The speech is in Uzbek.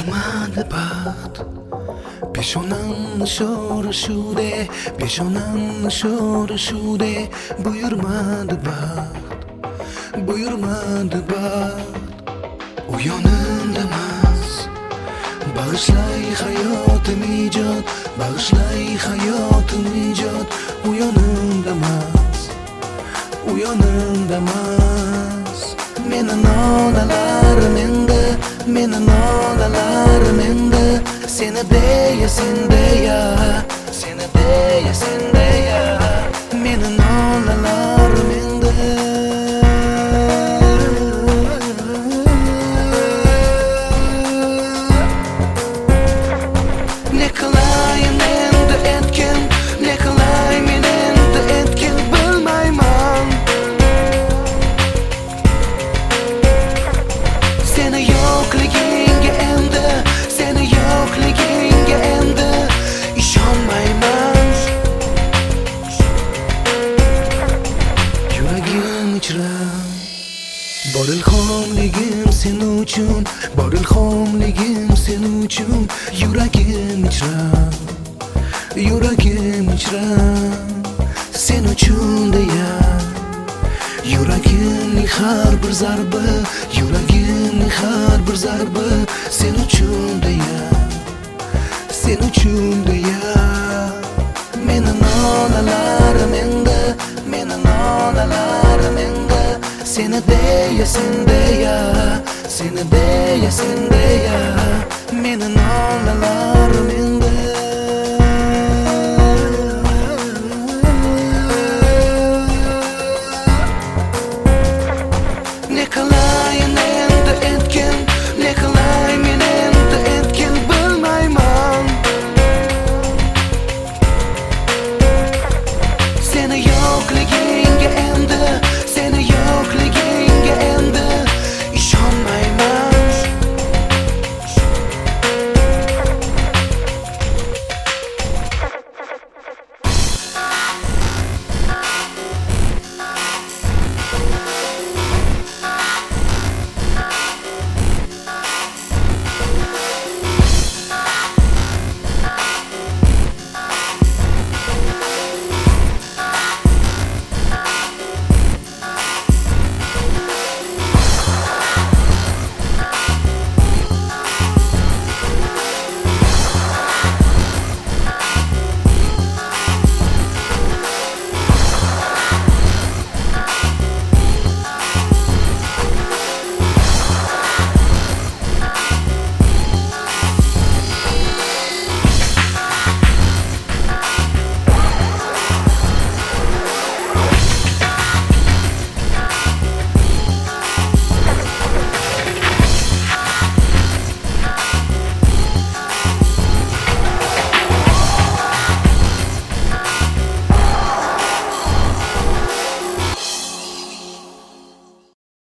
buyurmadi baxt peshonamni sho'rishude peshonamni sho'rishude buyurmadi baxt u yonimdamas bag'ishlay hayotim ijod bag'ishlay hayotim ijod u yonimdamas meni nolalarim endi meni nolalarim endi seni deya sen deya seni deya sen deya meni nolalarim endi ne qilayin endi etkin ne qilay men endi etkin bilmayman seni yo'qligingga endi ishonmayman yuragim ichra bor ilhomligim sen uchun bor ilhomligim sen uchun yuragim ichra sen uchun deya yuragimning har bir zarbi yuragimning har bir zarbi sen uchun deya meni nolalarim endi meni nolalarim endi seni deya sen deya seni deya sen deya meni nolalarim endi ne qilayin